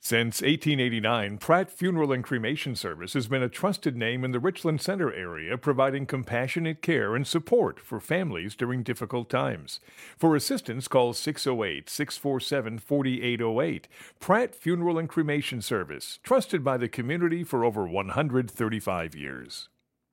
Since 1889, Pratt Funeral and Cremation Service has been a trusted name in the Richland Center area, providing compassionate care and support for families during difficult times. For assistance, call 608-647-4808. Pratt Funeral and Cremation Service, trusted by the community for over 135 years.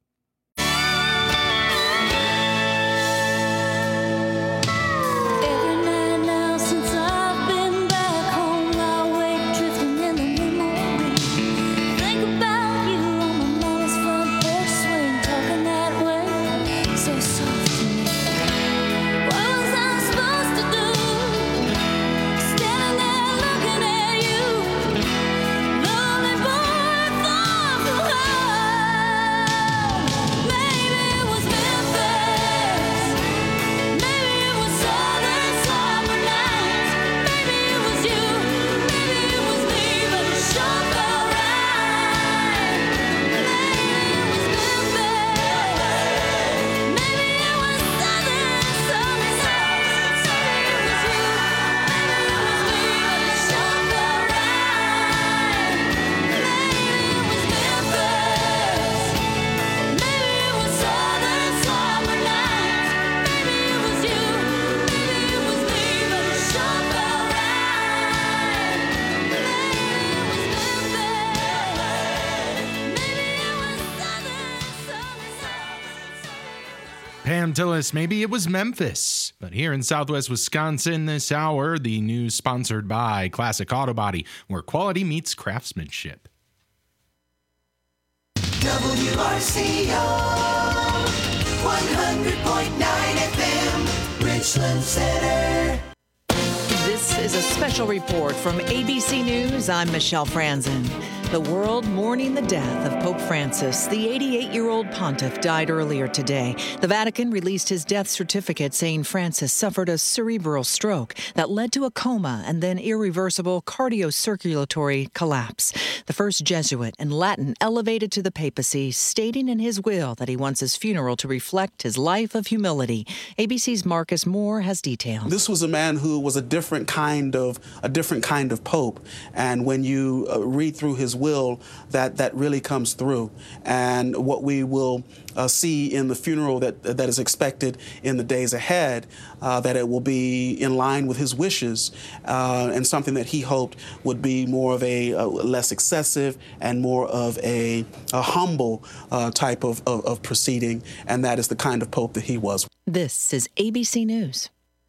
Pam Tillis, maybe it was Memphis. But here in Southwest Wisconsin this hour, the news sponsored by Classic Auto Body, where quality meets craftsmanship. WRCO 100.9 FM, Richland Center. This is a special report from ABC News. I'm Michelle Franzen. The world mourning the death of Pope Francis. The 88-year-old pontiff died earlier today. The Vatican released his death certificate saying Francis suffered a cerebral stroke that led to a coma and then irreversible cardiocirculatory collapse. The first Jesuit in Latin elevated to the papacy, stating in his will that he wants his funeral to reflect his life of humility. ABC's Marcus Moore has details. This was a man who was a different kind of pope, and when you read through his will, that really comes through. And what we will see in the funeral that is expected in the days ahead, that it will be in line with his wishes, and something that he hoped would be more of a less excessive and more of a humble type of proceeding, and that is the kind of pope that he was. This is ABC News.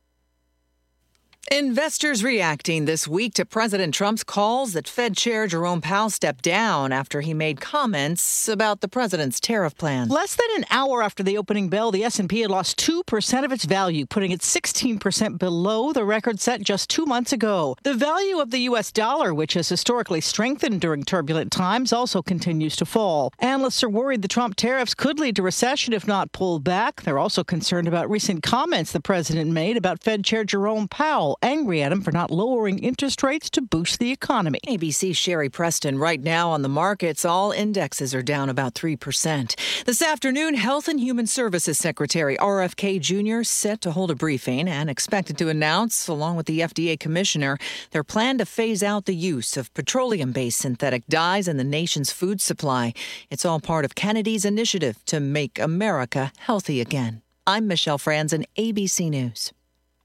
Investors reacting this week to President Trump's calls that Fed Chair Jerome Powell stepped down after he made comments about the president's tariff plan. Less than an hour after the opening bell, the S&P had lost 2% of its value, putting it 16% below the record set just 2 months ago. The value of the U.S. dollar, which has historically strengthened during turbulent times, also continues to fall. Analysts are worried the Trump tariffs could lead to recession if not pulled back. They're also concerned about recent comments the president made about Fed Chair Jerome Powell, angry at him for not lowering interest rates to boost the economy. ABC's Sherry Preston. Right now on the markets, all indexes are down about 3%. This afternoon, Health and Human Services Secretary RFK Jr. set to hold a briefing and expected to announce, along with the FDA commissioner, their plan to phase out the use of petroleum-based synthetic dyes in the nation's food supply. It's all part of Kennedy's initiative to make America healthy again. I'm Michelle Franzen, ABC News.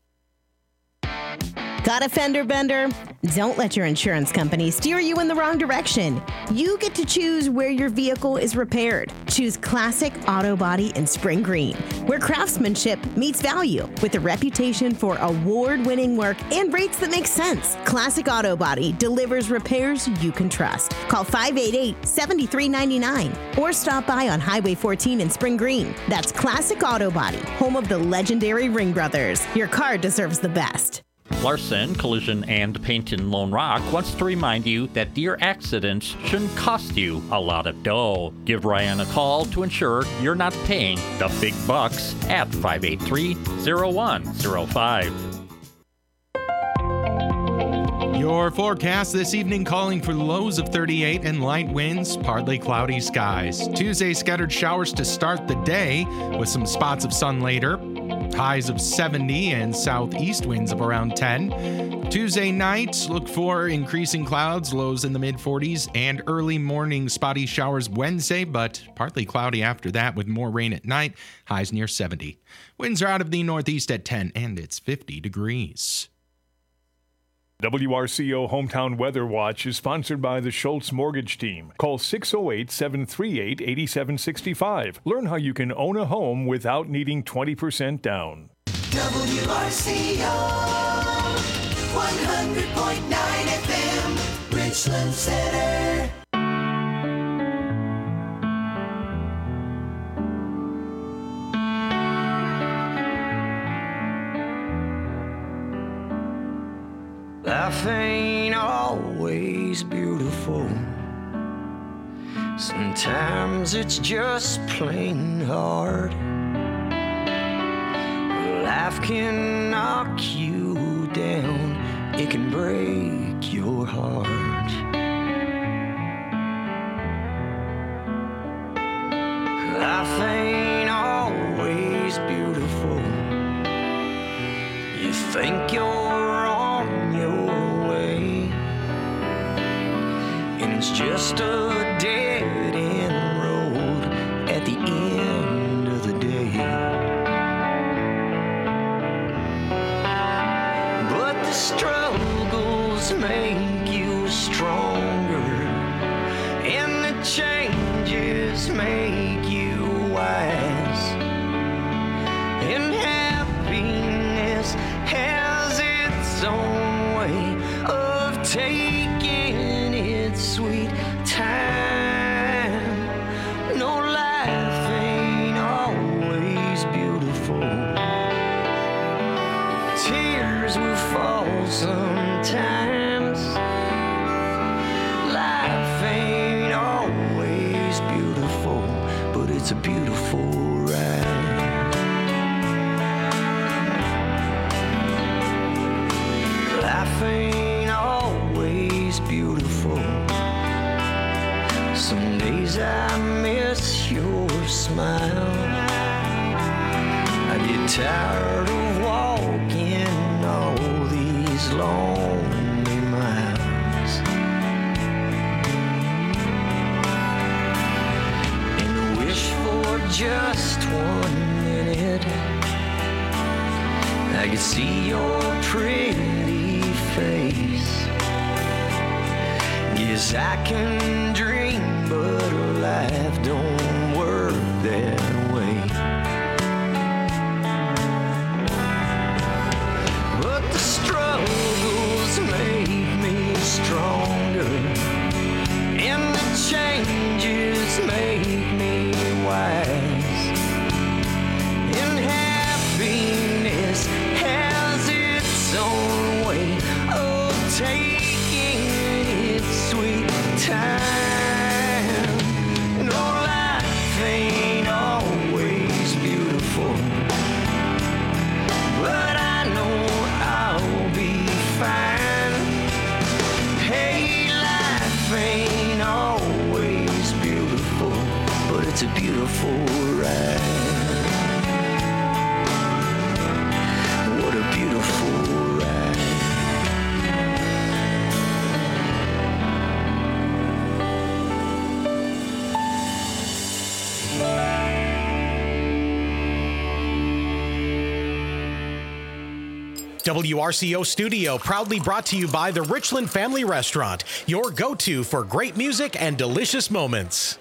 Got a fender bender? Don't let your insurance company steer you in the wrong direction. You get to choose where your vehicle is repaired. Choose Classic Auto Body in Spring Green, where craftsmanship meets value with a reputation for award-winning work and rates that make sense. Classic Auto Body delivers repairs you can trust. Call 588-7399 or stop by on Highway 14 in Spring Green. That's Classic Auto Body, home of the legendary Ring Brothers. Your car deserves the best. Larson Collision and Paint in Lone Rock wants to remind you that deer accidents shouldn't cost you a lot of dough. Give Ryan a call to ensure you're not paying the big bucks at 583-0105. Your forecast this evening calling for lows of 38 and light winds, partly cloudy skies. Tuesday, scattered showers to start the day with some spots of sun later. Highs of 70 and southeast winds of around 10. Tuesday night, look for increasing clouds, lows in the mid-40s, and early morning spotty showers Wednesday, but partly cloudy after that with more rain at night, highs near 70. Winds are out of the northeast at 10, and it's 50 degrees. WRCO Hometown Weather Watch is sponsored by the Schultz Mortgage Team. Call 608-738-8765. Learn how you can own a home without needing 20% down. WRCO 100.9 FM, Richland Center. Life ain't always beautiful. Sometimes it's just plain hard. Life can knock you down. It can break your heart. Life ain't always beautiful. You think you're on your way, and it's just a dead end road at the end of the day. But the struggles make you stronger, and the changes make you wise, and happiness has its own way of taking its sweet time. No, life ain't always beautiful. Tears will fall sometimes. Life ain't always beautiful, but it's a beautiful ride. Life ain't always beautiful. Some days I miss your smile. I get tired of walking all these lonely miles, and I wish for just 1 minute I could see your pretty face. Yes, I can dream, but life don't work that way. But the struggles make me stronger, and the changes make me wise, and happiness has its own way of taking its sweet time. No, life ain't always beautiful, but I know I'll be fine. Hey, life ain't always beautiful, but it's a beautiful ride. What a beautiful ride. WRCO Studio, proudly brought to you by the Richland Family Restaurant, your go-to for great music and delicious moments.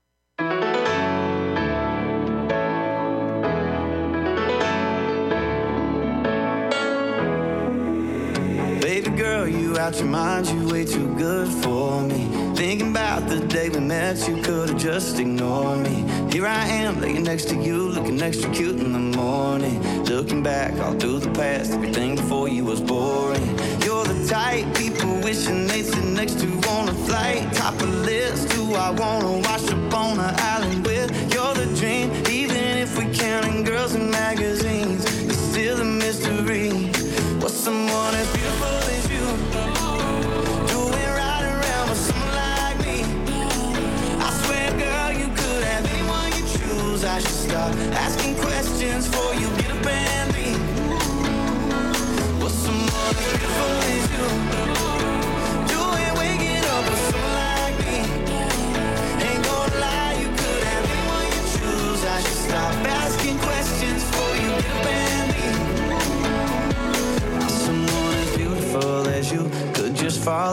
Baby girl, you out your mind, you way too good for me. Thinking about the day we met, you could've just ignored me. Here I am, laying next to you, looking extra cute in the morning. Looking back all through the past, everything before you was boring. You're the type people wishing they'd sit next to on a flight. Top of the list, who I wanna wash up on an island with. You're the dream, even if we counting girls in magazines. It's still a mystery. What's someone as beautiful as you doing right around with someone like me? I swear, girl, you could have anyone you choose. I should start asking questions before you get up and leave. What's someone as beautiful as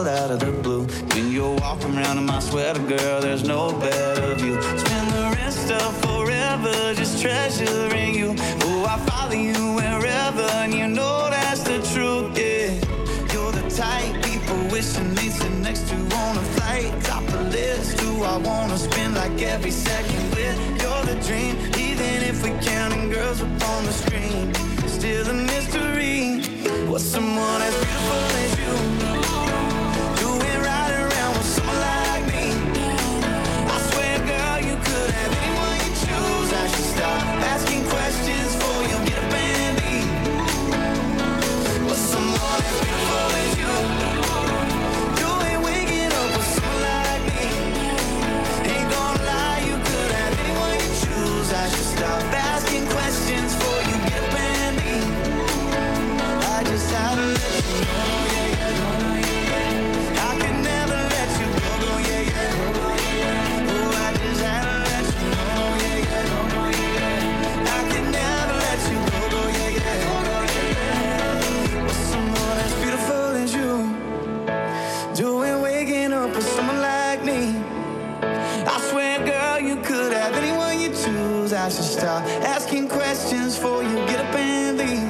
call out of the blue. When you're walking around in my sweater, girl, there's no better view. Spend the rest of forever just treasuring you. Oh, I follow you wherever, and you know that's the truth, yeah. You're the type people wishing they sit next to on a flight. Top the list, who I wanna spend like every second with. You're the dream, even if we counting girls up on the screen. Still a mystery. What's someone as beautiful as you doing right around with someone like me? I swear, girl, you could have anyone you choose. I should stop asking questions for you, get up and leave. What's someone as beautiful as you doing waking up with someone like me? Ain't gonna lie, you could have anyone you choose. I should stop asking questions for you, get up and leave. I just had to let you know, yeah, yeah. I could never let you go, yeah, yeah. Oh, I just had to let you know, yeah, yeah. I could never let you go, yeah, yeah. With someone as beautiful as you, doing waking up with someone like me. I swear, girl, you could have anyone you choose. I should stop asking questions for you, get up and leave.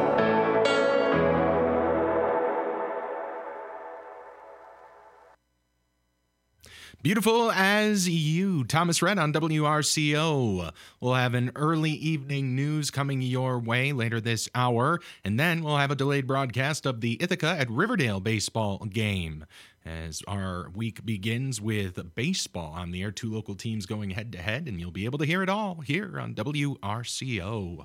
Beautiful as you. Thomas Rhett on WRCO. We'll have an early evening news coming your way later this hour, and then we'll have a delayed broadcast of the Ithaca at Riverdale baseball game as our week begins with baseball on the air. Two local teams going head-to-head, and you'll be able to hear it all here on WRCO.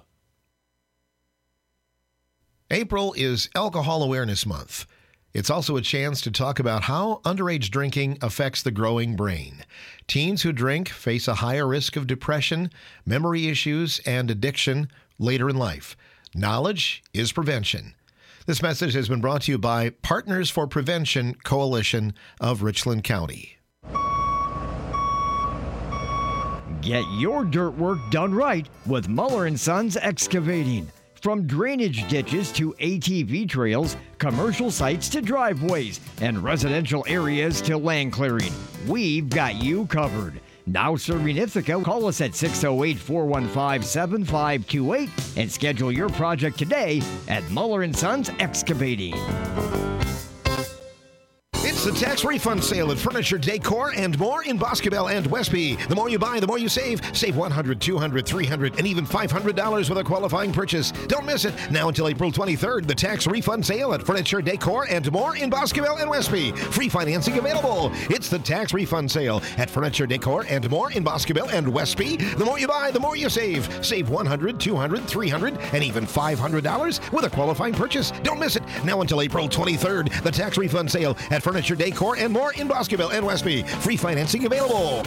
April is Alcohol Awareness Month. It's also a chance to talk about how underage drinking affects the growing brain. Teens who drink face a higher risk of depression, memory issues, and addiction later in life. Knowledge is prevention. This message has been brought to you by Partners for Prevention Coalition of Richland County. Get your dirt work done right with Muller & Sons Excavating. From drainage ditches to ATV trails, commercial sites to driveways, and residential areas to land clearing, we've got you covered. Now serving Ithaca, call us at 608-415-7528 and schedule your project today at Muller & Sons Excavating. It's the tax refund sale at Furniture, Decor, and more in Boscobel and Westby. The more you buy, the more you save. Save $100, $200, $300, and even $500 with a qualifying purchase. Don't miss it. Now until April 23rd, the tax refund sale at Furniture, Decor, and more in Boscobel and Westby. Free financing available. It's the tax refund sale at Furniture, Decor, and more in Boscobel and Westby. The more you buy, the more you save. Save $100, $200, $300, and even $500 with a qualifying purchase. Don't miss it. Now until April 23rd, the tax refund sale at Furniture, Decor, and more in Boscobel and Westby. Free financing available.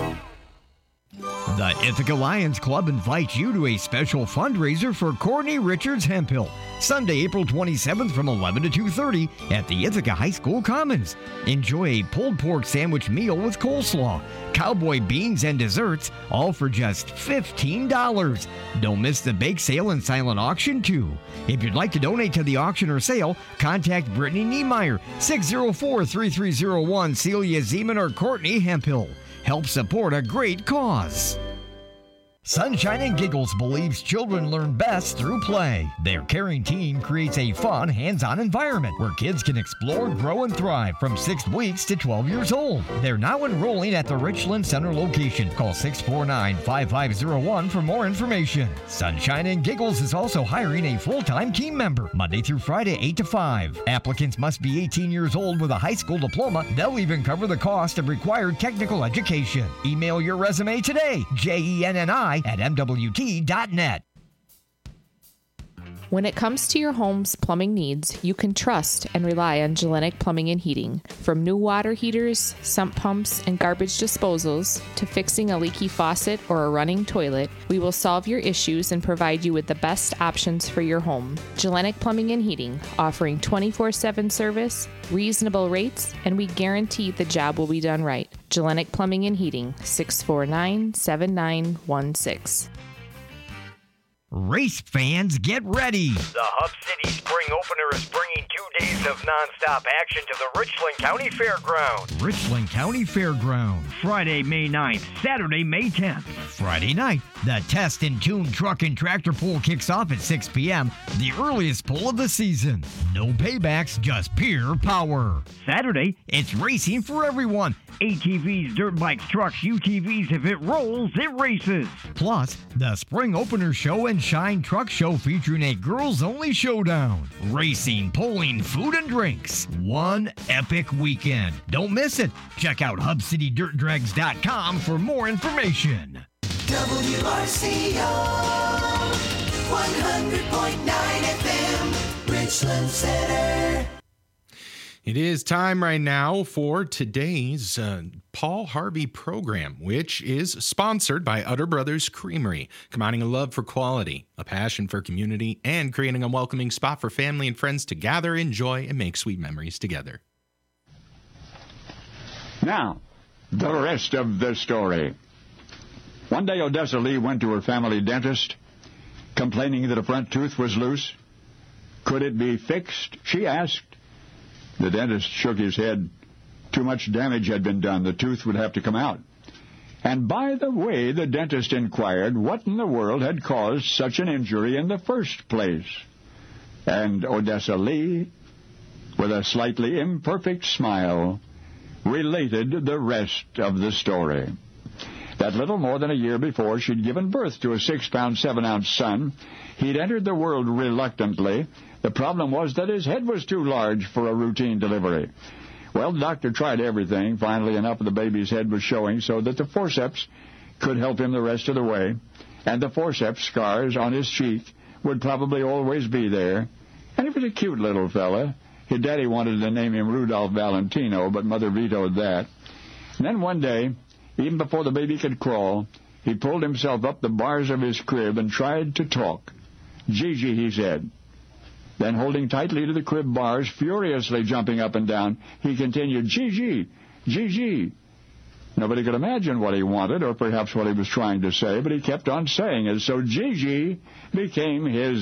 The Ithaca Lions Club invites you to a special fundraiser for Courtney Richards Hemphill, Sunday, April 27th from 11 to 2:30 at the Ithaca High School Commons. Enjoy a pulled pork sandwich meal with coleslaw, cowboy beans, and desserts, all for just $15. Don't miss the bake sale and silent auction, too. If you'd like to donate to the auction or sale, contact Brittany Niemeyer, 604-3301, Celia Zeman, or Courtney Hemphill. Help support a great cause. Sunshine and Giggles believes children learn best through play. Their caring team creates a fun, hands-on environment where kids can explore, grow, and thrive from 6 weeks to 12 years old. They're now enrolling at the Richland Center location. Call 649-5501 for more information. Sunshine and Giggles is also hiring a full-time team member, Monday through Friday, 8 to 5. Applicants must be 18 years old with a high school diploma. They'll even cover the cost of required technical education. Email your resume today, JENNI@MWT.net. When it comes to your home's plumbing needs, you can trust and rely on Gellenic Plumbing and Heating. From new water heaters, sump pumps, and garbage disposals, to fixing a leaky faucet or a running toilet, we will solve your issues and provide you with the best options for your home. Gellenic Plumbing and Heating, offering 24/7 service, reasonable rates, and we guarantee the job will be done right. Gellenic Plumbing and Heating, 649-7916. Race fans, get ready. The Hub City Spring Opener is bringing 2 days of nonstop action to the Richland County Fairgrounds. Richland County Fairgrounds. Friday, May 9th, Saturday, May 10th. Friday night, the Test and Tune Truck and Tractor Pull kicks off at 6 p.m., the earliest pull of the season. No paybacks, just pure power. Saturday, it's racing for everyone. ATVs, dirt bikes, trucks, UTVs, if it rolls, it races. Plus, the Spring Opener Show and Shine Truck Show featuring a girls-only showdown. Racing, pulling, food, and drinks. One epic weekend. Don't miss it. Check out HubCityDirtDrags.com for more information. WRCO 100.9 FM, Richland Center. It is time right now for today's Paul Harvey program, which is sponsored by Utter Brothers Creamery, combining a love for quality, a passion for community, and creating a welcoming spot for family and friends to gather, enjoy, and make sweet memories together. Now, the rest of the story. One day, Odessa Lee went to her family dentist, complaining that a front tooth was loose. Could it be fixed? She asked. The dentist shook his head. Too much damage had been done. The tooth would have to come out. And by the way, the dentist inquired what in the world had caused such an injury in the first place. And Odessa Lee, with a slightly imperfect smile, related the rest of the story. That little more than a year before, she'd given birth to a 6-pound, 7-ounce son. He'd entered the world reluctantly. The problem was that his head was too large for a routine delivery. Well, the doctor tried everything. Finally, enough of the baby's head was showing so that the forceps could help him the rest of the way. And the forceps scars on his cheek would probably always be there. And he was a cute little fella. His daddy wanted to name him Rudolph Valentino, but Mother vetoed that. And then one day, even before the baby could crawl, he pulled himself up the bars of his crib and tried to talk. Gigi, he said. Then, holding tightly to the crib bars, furiously jumping up and down, he continued, Gigi, Gigi. Nobody could imagine what he wanted or perhaps what he was trying to say, but he kept on saying it. So Gigi became his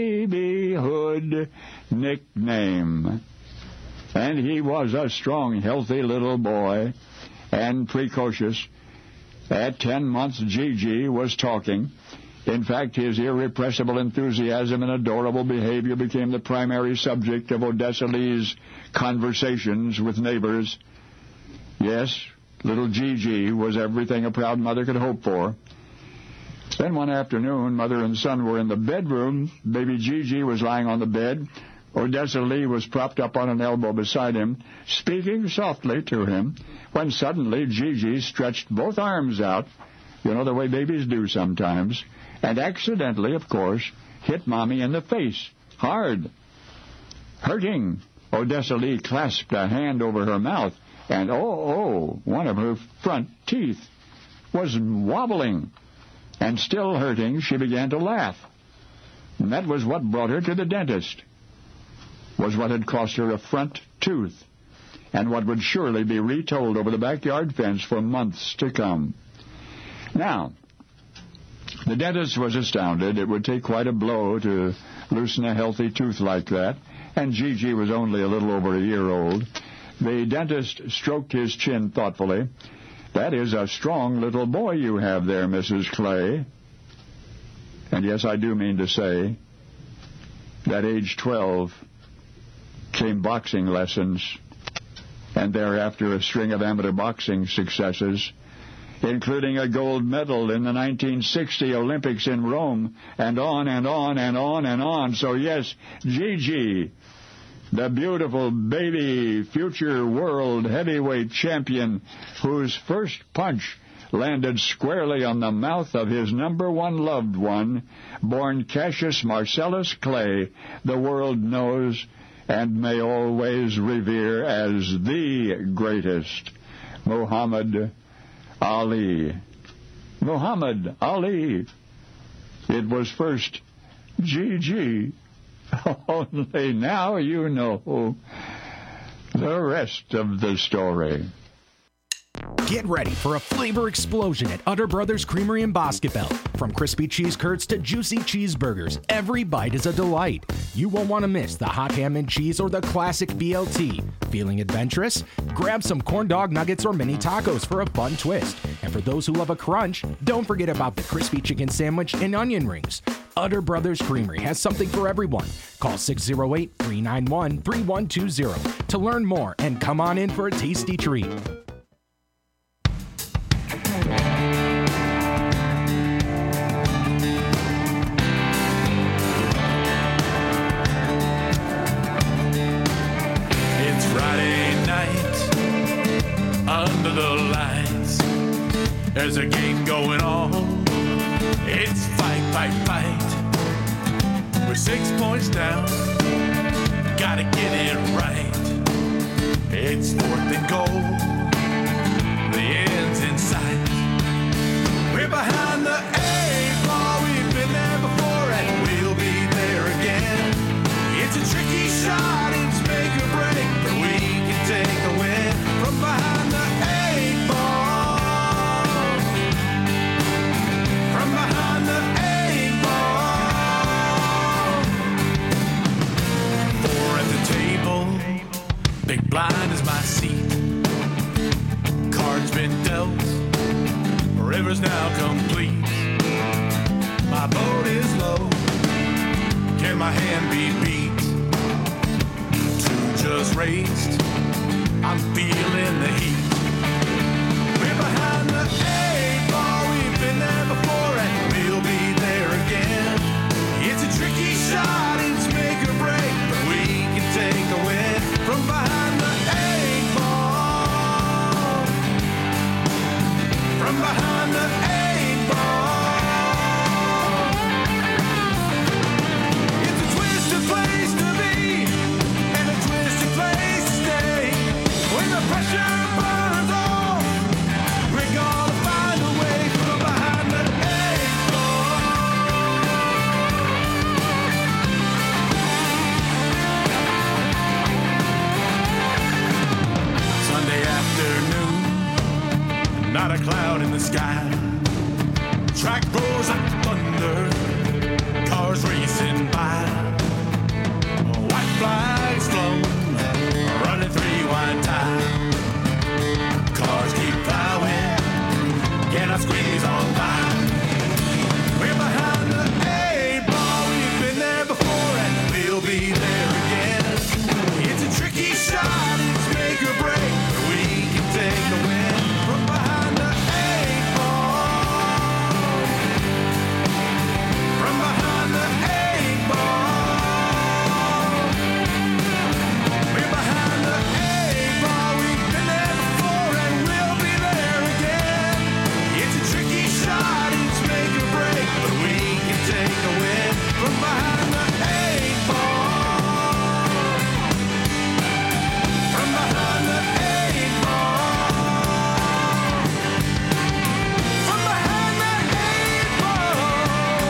babyhood nickname. And he was a strong, healthy little boy and precocious. At 10 months, Gigi was talking. In fact, his irrepressible enthusiasm and adorable behavior became the primary subject of Odessa Lee's conversations with neighbors. Yes, little Gigi was everything a proud mother could hope for. Then one afternoon, mother and son were in the bedroom. Baby Gigi was lying on the bed. Odessa Lee was propped up on an elbow beside him, speaking softly to him, when suddenly Gigi stretched both arms out, you know the way babies do sometimes, and accidentally, of course, hit Mommy in the face, hard. Hurting. Odessa Lee clasped a hand over her mouth, and one of her front teeth was wobbling. And still hurting, she began to laugh. And that was what brought her to the dentist. Was what had cost her a front tooth, and what would surely be retold over the backyard fence for months to come. Now, the dentist was astounded. It would take quite a blow to loosen a healthy tooth like that, and Gigi was only a little over a year old. The dentist stroked his chin thoughtfully. That is a strong little boy you have there, Mrs. Clay. And yes, I do mean to say that age 12 came boxing lessons, and thereafter a string of amateur boxing successes, including a gold medal in the 1960 Olympics in Rome, and on and on and on and on. So yes, Gigi, the beautiful baby future world heavyweight champion whose first punch landed squarely on the mouth of his number one loved one, born Cassius Marcellus Clay, the world knows and may always revere as the greatest, Muhammad Ali. Muhammad Ali. It was first Gigi. Only now you know the rest of the story. Get ready for a flavor explosion at Utter Brothers Creamery in Boscobel. From crispy cheese curds to juicy cheeseburgers, every bite is a delight. You won't want to miss the hot ham and cheese or the classic BLT. Feeling adventurous? Grab some corn dog nuggets or mini tacos for a fun twist. And for those who love a crunch, don't forget about the crispy chicken sandwich and onion rings. Utter Brothers Creamery has something for everyone. Call 608-391-3120 to learn more and come on in for a tasty treat. It's Friday night under the lights. There's a game going on. It's fight, fight, fight. We're 6 points down. Gotta get it right. It's 4th and goal. The end's in sight. We're behind the 8 ball. We've been there before and we'll be there again. It's a tricky shot. It's make or break, but we can take a win from behind the 8 ball. From behind the 8 ball. 4 at the table. Big blind is my seat. Cards been dealt. River's now complete. My boat is low. Can my hand be beat? 2 just raised. I'm feeling the heat. We're behind the 8 ball. We've been there before and we'll be there again. It's a tricky shot. It's make or break, but we can take a win from behind the 8 ball. From behind the 8 ball. It's a twisted place to be and a twisted place to stay. When the pressure burns off, we're gonna find a way from behind the 8 ball. Sunday afternoon, not a cloud in the sky. Track roars like thunder, cars racing by. White flags flown, running 3 wide tie. Cars keep plowing, cannot squeeze on by. We're behind the 8 ball. We've been there before and we'll be there again. It's a tricky shot, it's make or break, but we can take a win from behind the 8 ball. From behind the 8 ball. We're behind the 8 ball. We've been there before and we'll be there again. It's a tricky shot, it's make or break, but we can take a win from behind the 8 ball. From behind the 8 ball. From behind the 8 ball.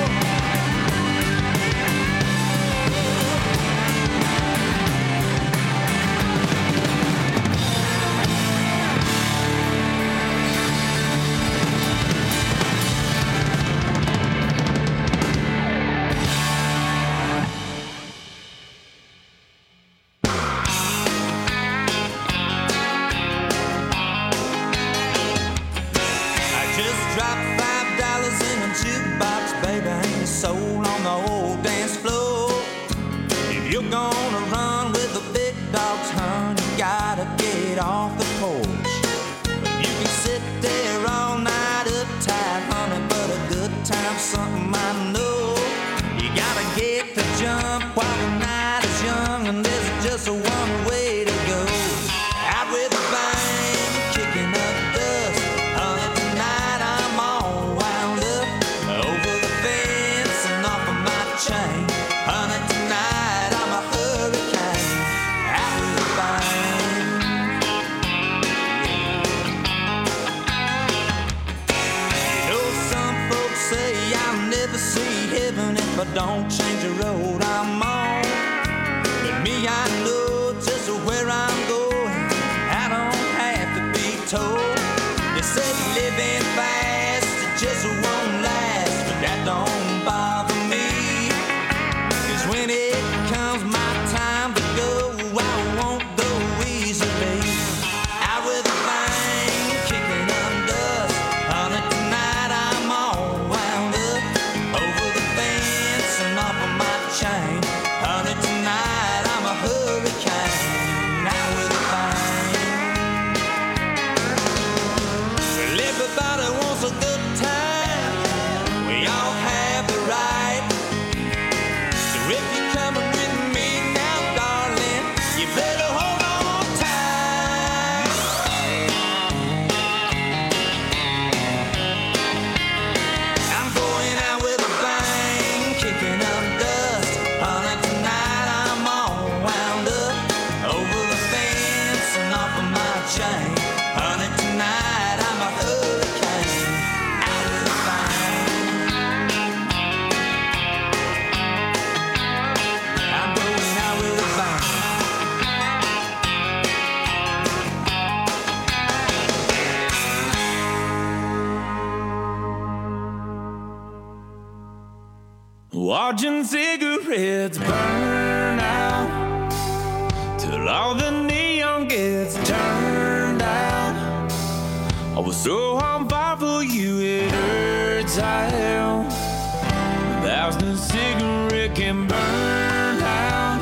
I just dropped $5 in a jukebox, baby, ain't a soul on the old dance floor. If you're gonna run with the big dogs, hun, you gotta get off the porch. You can sit there all night uptight, honey, but a good time's something I know. You gotta get the jump while the night is young, and there's just one way to go. Out with a bang, kicking up dust. Honey, tonight I'm all wound up. Over the fence and off of my chain. Honey, tonight I'm a hurricane. Out with a bang. You know, some folks say I'll never see heaven if I don't change the road I'm on. But me, I know just where I'm going. I don't have to be told. watching cigarettes burn out till all the neon gets turned out. I was so on fire for you, it hurts how 1,000 cigarette can burn out.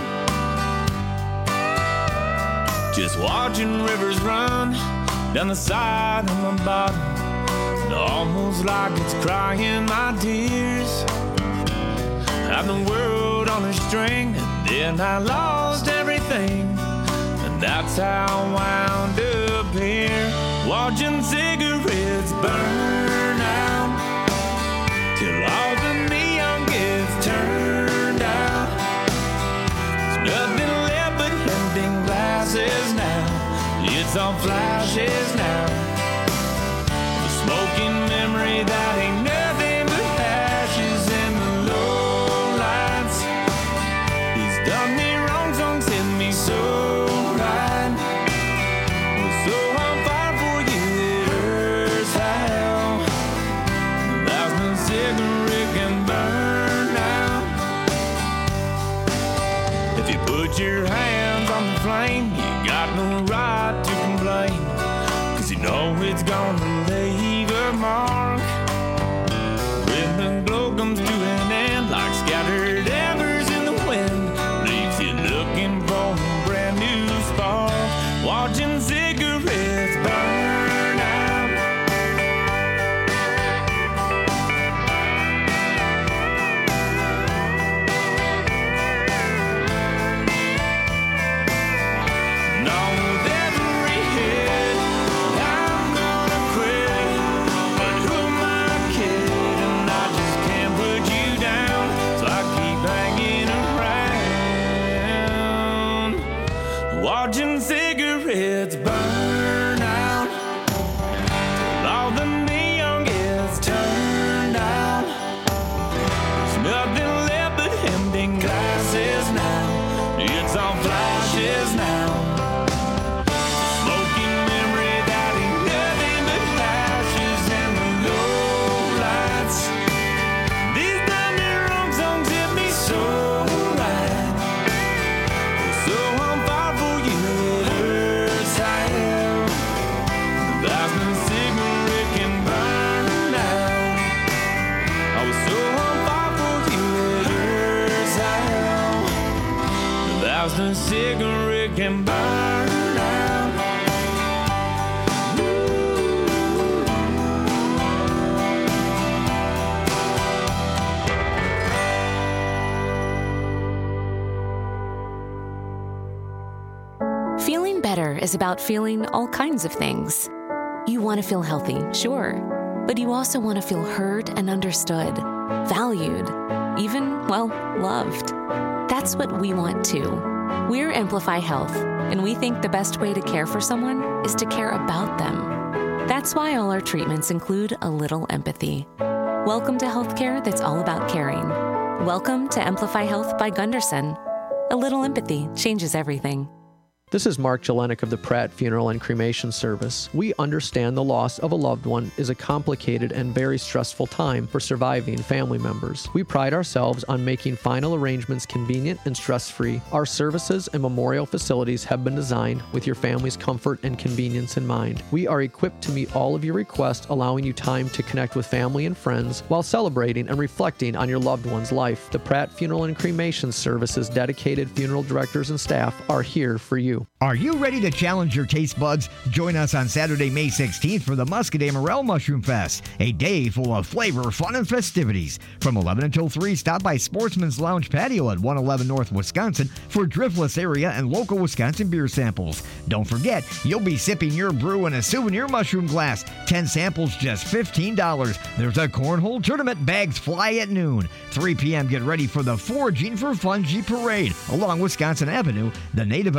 Just watching rivers run down the side of my body, and almost like it's crying my tears. Had the world on a string, and then I lost everything, and that's how I wound up here, watching cigarettes burn out till all the neon gets turned out. There's nothing left but empty glasses now. It's all flashes now. The smoking memory that ain't nothing but ashes in the low lights. He's done me wrong, songs hit me so right. Was so on fire for you, it hurts how 1,000 cigarette can burn out. If you put your hands on the flame, you got no right to complain, 'cause you know it's gonna leave a mark. When the glow comes to an end, like scattered embers in the wind, leaves you looking for a brand new spark, watching cigarettes burn out. Now with every hit, I'm gonna quit, but who am I kidding? I just can't put you down, so I keep hanging around, watching cigarettes burn out till all the neon gets turned out. There's nothing left but empty glasses now. It's all flashes now. Smoking memory that ain't nothing but ashes in the low lights. These Thunder Road songs hit me so right. So on fire for you, it hurts how 1,000 cigarette can burn out. I was so on fire for you, it hurts how 1,000 cigarette can burn out. Feeling better is about feeling all kinds of things. You want to feel healthy, sure, but you also want to feel heard and understood, valued, even, well, loved. That's what we want too. We're Amplify Health, and we think the best way to care for someone is to care about them. That's why all our treatments include a little empathy. Welcome to healthcare that's all about caring. Welcome to Amplify Health by Gunderson. A little empathy changes everything. This is Mark Jelenik of the Pratt Funeral and Cremation Service. We understand the loss of a loved one is a complicated and very stressful time for surviving family members. We pride ourselves on making final arrangements convenient and stress-free. Our services and memorial facilities have been designed with your family's comfort and convenience in mind. We are equipped to meet all of your requests, allowing you time to connect with family and friends while celebrating and reflecting on your loved one's life. The Pratt Funeral and Cremation Service's dedicated funeral directors and staff are here for you. Are you ready to challenge your taste buds? Join us on Saturday, May 16th for the Muscadet Morel Mushroom Fest, a day full of flavor, fun, and festivities. From 11 until 3, stop by Sportsman's Lounge Patio at 111 North Wisconsin for Driftless area and local Wisconsin beer samples. Don't forget, you'll be sipping your brew in a souvenir mushroom glass. 10 samples, just $15. There's a cornhole tournament. Bags fly at noon. 3 p.m., get ready for the Foraging for Fungi Parade along Wisconsin Avenue. The Native American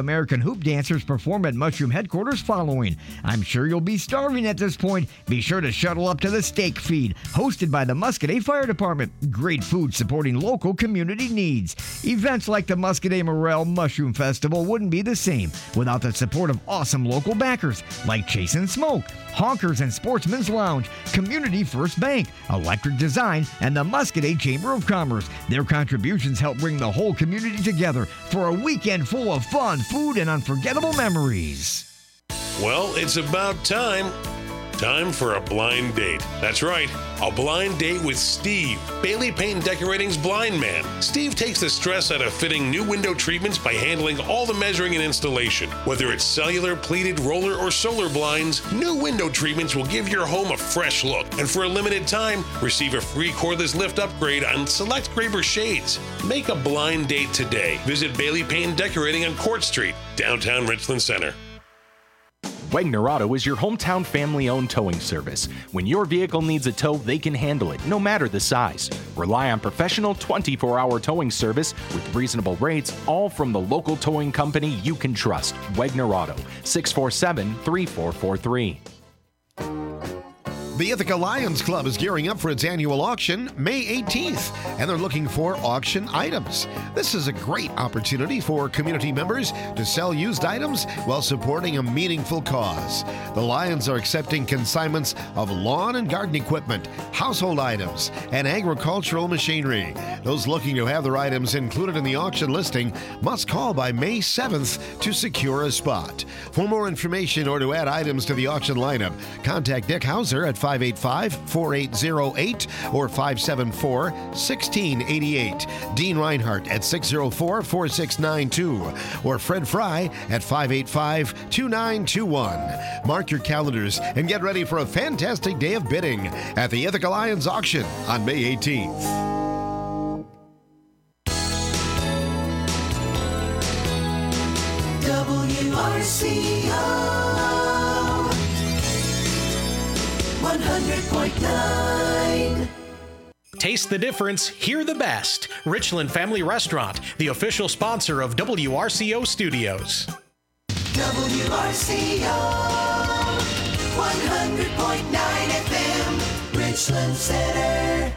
hoop dancers perform at Mushroom headquarters following. I'm sure you'll be starving at this point. Be sure to shuttle up to the Steak Feed, hosted by the Muscoda Fire Department. Great food supporting local community needs. Events like the Muscoda Morel Mushroom Festival wouldn't be the same without the support of awesome local backers like Chase and Smoke, Honkers and Sportsman's Lounge, Community First Bank, Electric Design, and the Muscoda Chamber of Commerce. Their contributions help bring the whole community together for a weekend full of fun, food, and unforgettable memories. Well, it's about time. Time for a blind date. That's right, a blind date with Steve, Bailey Paint and Decorating's blind man. Steve takes the stress out of fitting new window treatments by handling all the measuring and installation. Whether it's cellular, pleated, roller, or solar blinds, new window treatments will give your home a fresh look. And for a limited time, receive a free cordless lift upgrade on select Graber shades. Make a blind date today. Visit Bailey Paint and Decorating on Court Street, downtown Richland Center. Wegner Auto is your hometown family-owned towing service. When your vehicle needs a tow, they can handle it, no matter the size. Rely on professional 24-hour towing service with reasonable rates, all from the local towing company you can trust. Wegner Auto, 647-3443. The Ithaca Lions Club is gearing up for its annual auction May 18th, and they're looking for auction items. This is a great opportunity for community members to sell used items while supporting a meaningful cause. The Lions are accepting consignments of lawn and garden equipment, household items, and agricultural machinery. Those looking to have their items included in the auction listing must call by May 7th to secure a spot. For more information or to add items to the auction lineup, contact Dick Hauser at 585-4808 or 574-1688. Dean Reinhardt at 604-4692 or Fred Fry at 585-2921. Mark your calendars and get ready for a fantastic day of bidding at the Ithaca Lions auction on May 18th. WRCO 100.9. Taste the difference, hear the best. Richland Family Restaurant, the official sponsor of WRCO Studios. WRCO 100.9 FM, Richland Center.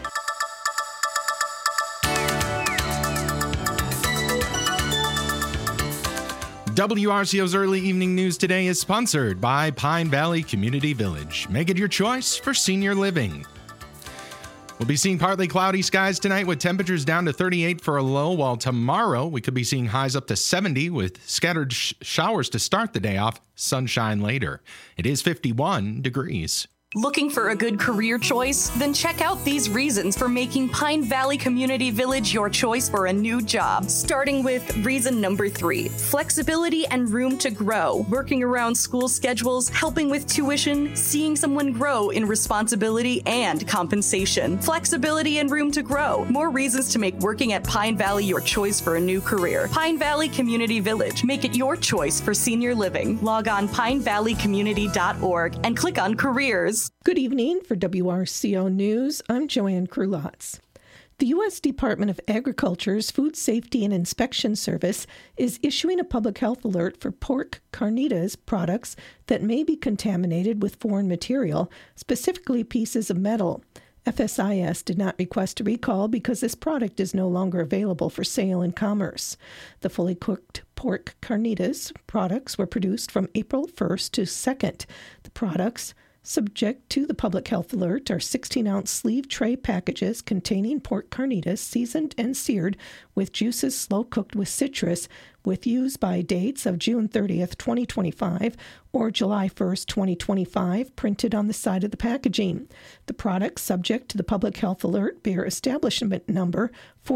WRCO's early evening news today is sponsored by Pine Valley Community Village. Make it your choice for senior living. We'll be seeing partly cloudy skies tonight with temperatures down to 38 for a low, while tomorrow we could be seeing highs up to 70 with scattered showers to start the day off, sunshine later. It is 51 degrees. Looking for a good career choice? Then check out these reasons for making Pine Valley Community Village your choice for a new job. Starting with reason number 3, flexibility and room to grow. Working around school schedules, helping with tuition, seeing someone grow in responsibility and compensation. Flexibility and room to grow. More reasons to make working at Pine Valley your choice for a new career. Pine Valley Community Village. Make it your choice for senior living. Log on pinevalleycommunity.org and click on careers. Good evening. For WRCO News, I'm Joanne Krulotz. The U.S. Department of Agriculture's Food Safety and Inspection Service is issuing a public health alert for pork carnitas products that may be contaminated with foreign material, specifically pieces of metal. FSIS did not request a recall because this product is no longer available for sale in commerce. The fully cooked pork carnitas products were produced from April 1st to 2nd. The products subject to the public health alert are 16-ounce sleeve tray packages containing pork carnitas seasoned and seared with juices slow-cooked with citrus with use-by dates of June 30th, 2025 or July 1st, 2025, printed on the side of the packaging. The products subject to the public health alert bear establishment number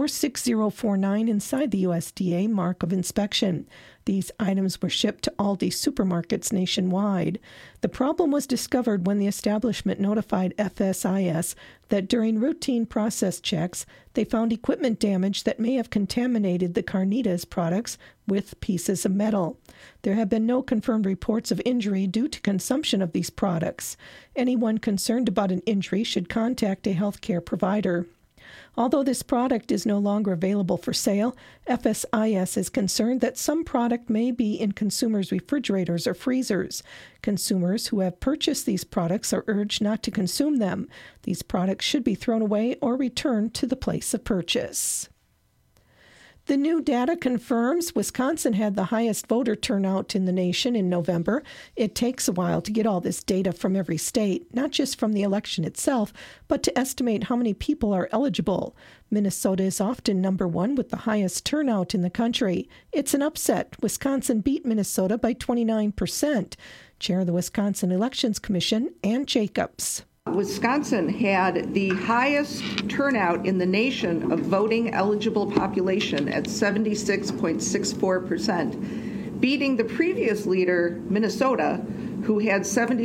46049 inside the USDA mark of inspection. These items were shipped to Aldi supermarkets nationwide. The problem was discovered when the establishment notified FSIS that during routine process checks, they found equipment damage that may have contaminated the carnitas products with pieces of metal. There have been no confirmed reports of injury due to consumption of these products. Anyone concerned about an injury should contact a healthcare provider. Although this product is no longer available for sale, FSIS is concerned that some product may be in consumers' refrigerators or freezers. Consumers who have purchased these products are urged not to consume them. These products should be thrown away or returned to the place of purchase. The new data confirms Wisconsin had the highest voter turnout in the nation in November. It takes a while to get all this data from every state, not just from the election itself, but to estimate how many people are eligible. Minnesota is often number one with the highest turnout in the country. It's an upset. Wisconsin beat Minnesota by 29%. Chair of the Wisconsin Elections Commission, Ann Jacobs. Wisconsin had the highest turnout in the nation of voting eligible population at 76.64%, beating the previous leader, Minnesota, who had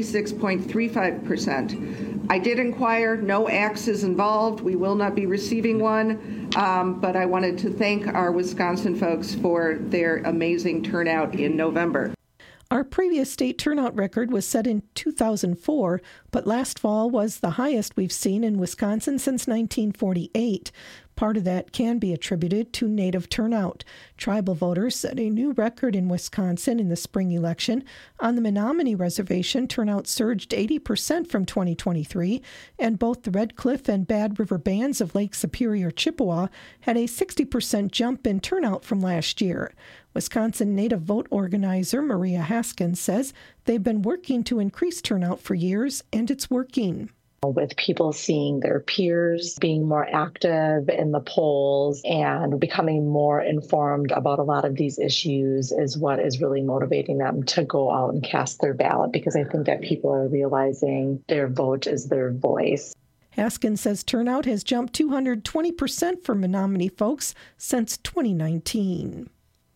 76.35%. I did inquire, no axe is involved. We will not be receiving one, but I wanted to thank our Wisconsin folks for their amazing turnout in November. Our previous state turnout record was set in 2004, but last fall was the highest we've seen in Wisconsin since 1948. Part of that can be attributed to native turnout. Tribal voters set a new record in Wisconsin in the spring election. On the Menominee Reservation, turnout surged 80% from 2023, and both the Red Cliff and Bad River bands of Lake Superior, Chippewa had a 60% jump in turnout from last year. Wisconsin Native Vote organizer Maria Haskins says they've been working to increase turnout for years, and it's working. With people seeing their peers being more active in the polls and becoming more informed about a lot of these issues is what is really motivating them to go out and cast their ballot, because I think that people are realizing their vote is their voice. Haskins says turnout has jumped 220% for Menominee folks since 2019.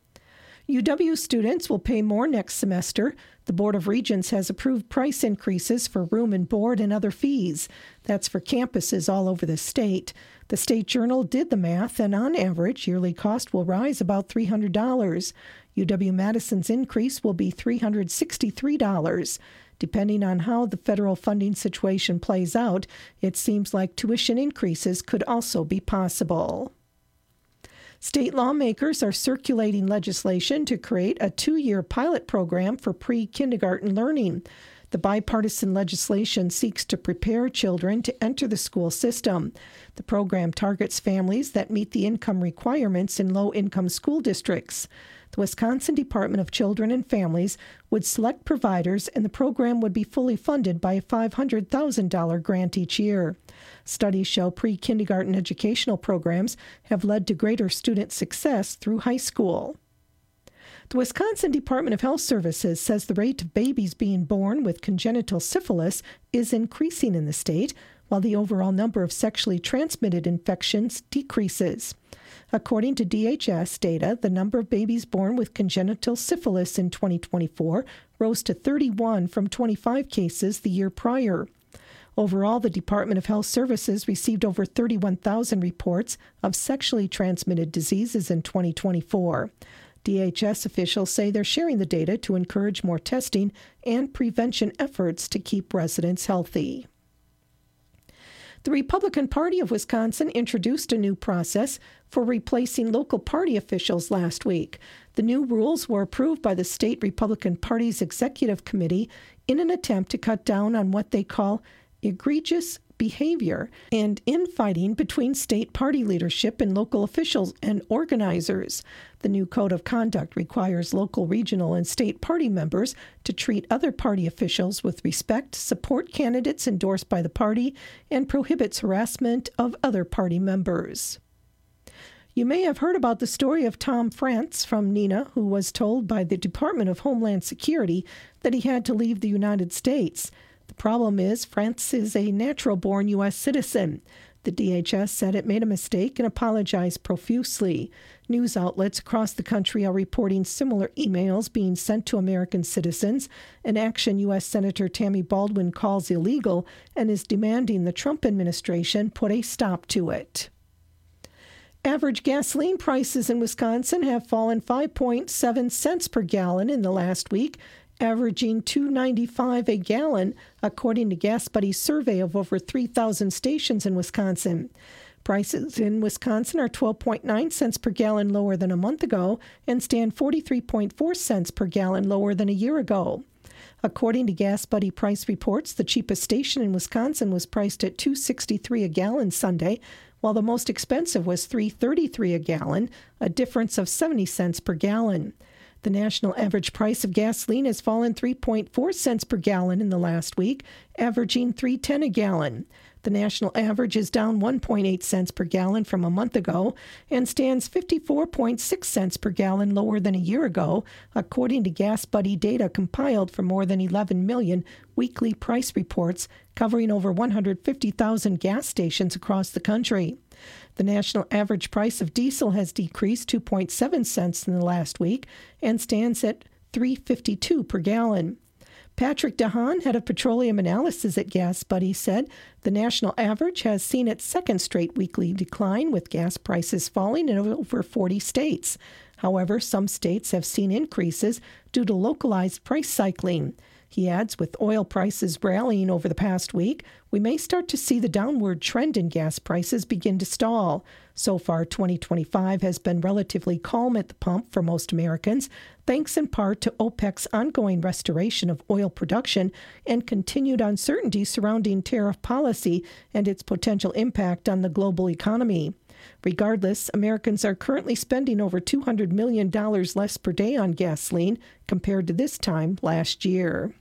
UW students will pay more next semester. The Board of Regents has approved price increases for room and board and other fees. That's for campuses all over the state. The State Journal did the math, and on average, yearly cost will rise about $300. UW-Madison's increase will be $363. Depending on how the federal funding situation plays out, it seems like tuition increases could also be possible. State lawmakers are circulating legislation to create a 2-year pilot program for pre-kindergarten learning. The bipartisan legislation seeks to prepare children to enter the school system. The program targets families that meet the income requirements in low-income school districts. The Wisconsin Department of Children and Families would select providers, and the program would be fully funded by a $500,000 grant each year. Studies show pre-kindergarten educational programs have led to greater student success through high school. The Wisconsin Department of Health Services says the rate of babies being born with congenital syphilis is increasing in the state, while the overall number of sexually transmitted infections decreases. According to DHS data, the number of babies born with congenital syphilis in 2024 rose to 31 from 25 cases the year prior. Overall, the Department of Health Services received over 31,000 reports of sexually transmitted diseases in 2024. DHS officials say they're sharing the data to encourage more testing and prevention efforts to keep residents healthy. The Republican Party of Wisconsin introduced a new process for replacing local party officials last week. The new rules were approved by the state Republican Party's executive committee in an attempt to cut down on what they call egregious behavior and infighting between state party leadership and local officials and organizers. The new code of conduct requires local, regional, and state party members to treat other party officials with respect, support candidates endorsed by the party, and prohibits harassment of other party members. You may have heard about the story of Tom France from Neenah, who was told by the Department of Homeland Security that he had to leave the United States. The problem is France is a natural-born U.S. citizen. The DHS said it made a mistake and apologized profusely. News outlets across the country are reporting similar emails being sent to American citizens, an action U.S. Senator Tammy Baldwin calls illegal and is demanding the Trump administration put a stop to it. Average gasoline prices in Wisconsin have fallen 5.7 cents per gallon in the last week, averaging $2.95 a gallon, according to Gas Buddy's survey of over 3,000 stations in Wisconsin. Prices in Wisconsin are 12.9 cents per gallon lower than a month ago and stand 43.4 cents per gallon lower than a year ago. According to Gas Buddy price reports, the cheapest station in Wisconsin was priced at $2.63 a gallon Sunday, while the most expensive was $3.33 a gallon, a difference of 70 cents per gallon. The national average price of gasoline has fallen 3.4 cents per gallon in the last week, averaging $3.10 a gallon. The national average is down 1.8 cents per gallon from a month ago and stands 54.6 cents per gallon lower than a year ago, according to Gas Buddy data compiled for more than 11 million weekly price reports covering over 150,000 gas stations across the country. The national average price of diesel has decreased 2.7 cents in the last week and stands at $3.52 per gallon. Patrick DeHaan, head of petroleum analysis at Gas Buddy, said the national average has seen its second straight weekly decline, with gas prices falling in over 40 states. However, some states have seen increases due to localized price cycling. He adds, with oil prices rallying over the past week, we may start to see the downward trend in gas prices begin to stall. So far, 2025 has been relatively calm at the pump for most Americans, thanks in part to OPEC's ongoing restoration of oil production and continued uncertainty surrounding tariff policy and its potential impact on the global economy. Regardless, Americans are currently spending over $200 million less per day on gasoline compared to this time last year.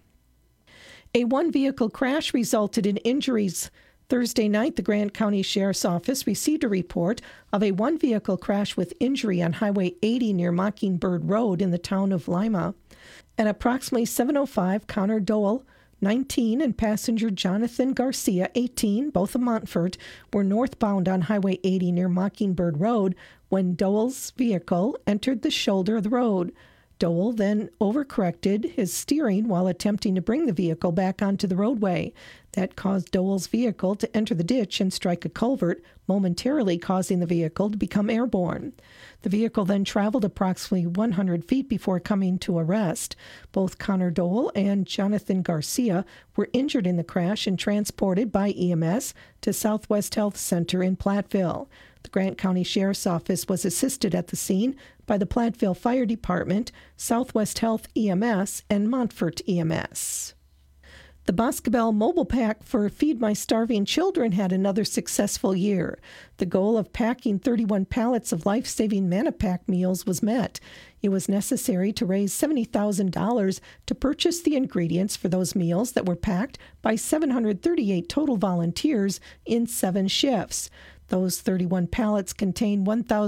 A one-vehicle crash resulted in injuries. Thursday night, the Grant County Sheriff's Office received a report of a one-vehicle crash with injury on Highway 80 near Mockingbird Road in the town of Lima. At approximately 7:05, Connor Dole, 19, and passenger Jonathan Garcia, 18, both of Montfort, were northbound on Highway 80 near Mockingbird Road when Dole's vehicle entered the shoulder of the road. Dole then overcorrected his steering while attempting to bring the vehicle back onto the roadway. That caused Dole's vehicle to enter the ditch and strike a culvert, momentarily causing the vehicle to become airborne. The vehicle then traveled approximately 100 feet before coming to a rest. Both Connor Dole and Jonathan Garcia were injured in the crash and transported by EMS to Southwest Health Center in Platteville. The Grant County Sheriff's Office was assisted at the scene by the Platteville Fire Department, Southwest Health EMS, and Montfort EMS. The Boscobel Mobile Pack for Feed My Starving Children had another successful year. The goal of packing 31 pallets of life-saving Manapack meals was met. It was necessary to raise $70,000 to purchase the ingredients for those meals that were packed by 738 total volunteers in 7 shifts. Those 31 pallets contain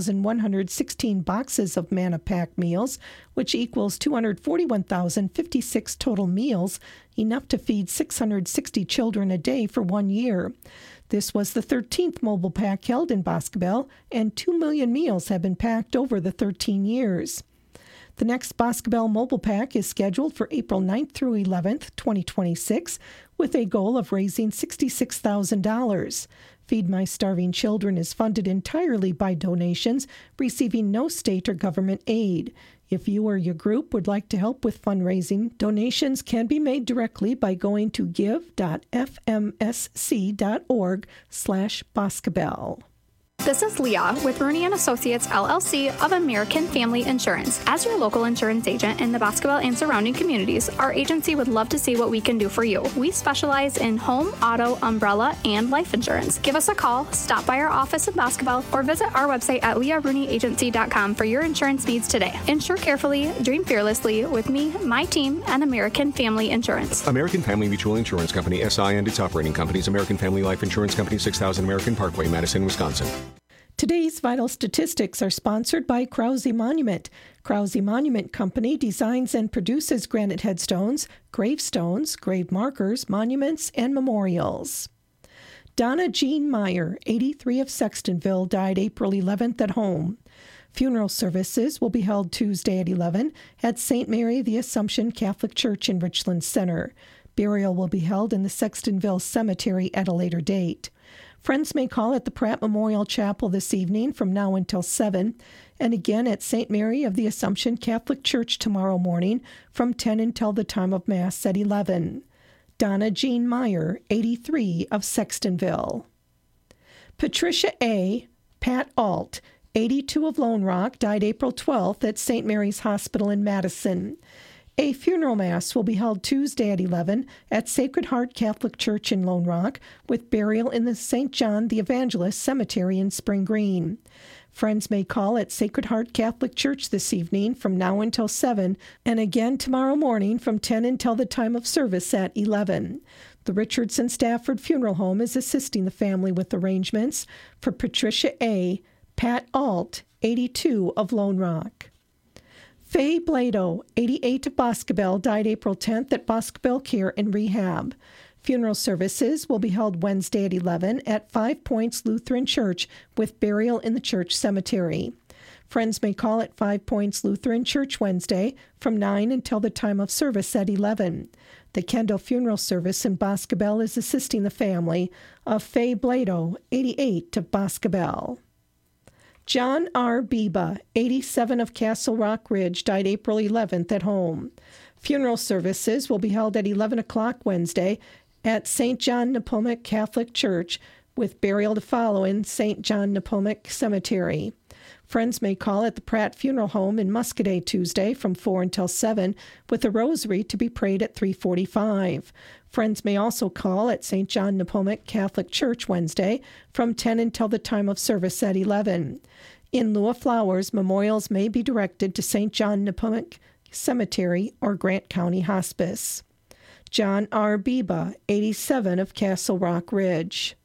1,116 boxes of Manapack meals, which equals 241,056 total meals, enough to feed 660 children a day for 1 year. This was the 13th mobile pack held in Boscobel, and 2 million meals have been packed over the 13 years. The next Boscobel Mobile Pack is scheduled for April 9th through 11th, 2026, with a goal of raising $66,000. Feed My Starving Children is funded entirely by donations, receiving no state or government aid. If you or your group would like to help with fundraising, donations can be made directly by going to give.fmsc.org/Boscobel. This is Leah with Rooney & Associates, LLC of American Family Insurance. As your local insurance agent in the Boscobel and surrounding communities, our agency would love to see what we can do for you. We specialize in home, auto, umbrella, and life insurance. Give us a call, stop by our office in Boscobel, or visit our website at leahrooney.agency.com for your insurance needs today. Insure carefully, dream fearlessly with me, my team, and American Family Insurance. American Family Mutual Insurance Company, SI, and its operating companies, American Family Life Insurance Company, 6000 American Parkway, Madison, Wisconsin. Today's vital statistics are sponsored by Krause Monument. Krause Monument Company designs and produces granite headstones, gravestones, grave markers, monuments, and memorials. Donna Jean Meyer, 83 of Sextonville, died April 11th at home. Funeral services will be held Tuesday at 11 at St. Mary the Assumption Catholic Church in Richland Center. Burial will be held in the Sextonville Cemetery at a later date. Friends may call at the Pratt Memorial Chapel this evening from now until 7, and again at St. Mary of the Assumption Catholic Church tomorrow morning from 10 until the time of Mass at 11. Donna Jean Meyer, 83 of Sextonville. Patricia A., Pat Alt, 82 of Lone Rock, died April 12th at St. Mary's Hospital in Madison. A funeral mass will be held Tuesday at 11 at Sacred Heart Catholic Church in Lone Rock, with burial in the St. John the Evangelist Cemetery in Spring Green. Friends may call at Sacred Heart Catholic Church this evening from now until 7, and again tomorrow morning from 10 until the time of service at 11. The Richardson Stafford Funeral Home is assisting the family with arrangements for Patricia A., Pat Alt, 82 of Lone Rock. Faye Blado, 88 of Boscobel, died April 10th at Boscobel Care and Rehab. Funeral services will be held Wednesday at 11 at 5 Points Lutheran Church, with burial in the church cemetery. Friends may call at 5 Points Lutheran Church Wednesday from 9 until the time of service at 11. The Kendall Funeral Service in Boscobel is assisting the family of Faye Blado, 88 of Boscobel. John R. Biba, 87 of Castle Rock Ridge, died April 11th at home. Funeral services will be held at 11 o'clock Wednesday at St. John Nepomuk Catholic Church, with burial to follow in St. John Nepomuk Cemetery. Friends may call at the Pratt Funeral Home in Muscadet Tuesday from 4 until 7, with a rosary to be prayed at 3:45. Friends may also call at St. John Nepomuk Catholic Church Wednesday from 10 until the time of service at 11. In lieu of flowers, memorials may be directed to St. John Nepomuk Cemetery or Grant County Hospice. John R. Biba, 87 of Castle Rock Ridge.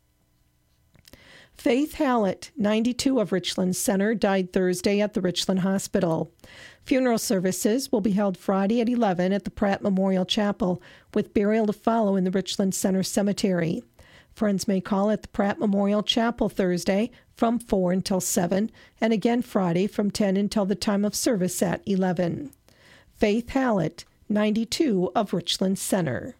Faith Hallett, 92 of Richland Center, died Thursday at the Richland Hospital. Funeral services will be held Friday at 11 at the Pratt Memorial Chapel, with burial to follow in the Richland Center Cemetery. Friends may call at the Pratt Memorial Chapel Thursday from 4 until 7, and again Friday from 10 until the time of service at 11. Faith Hallett, 92 of Richland Center.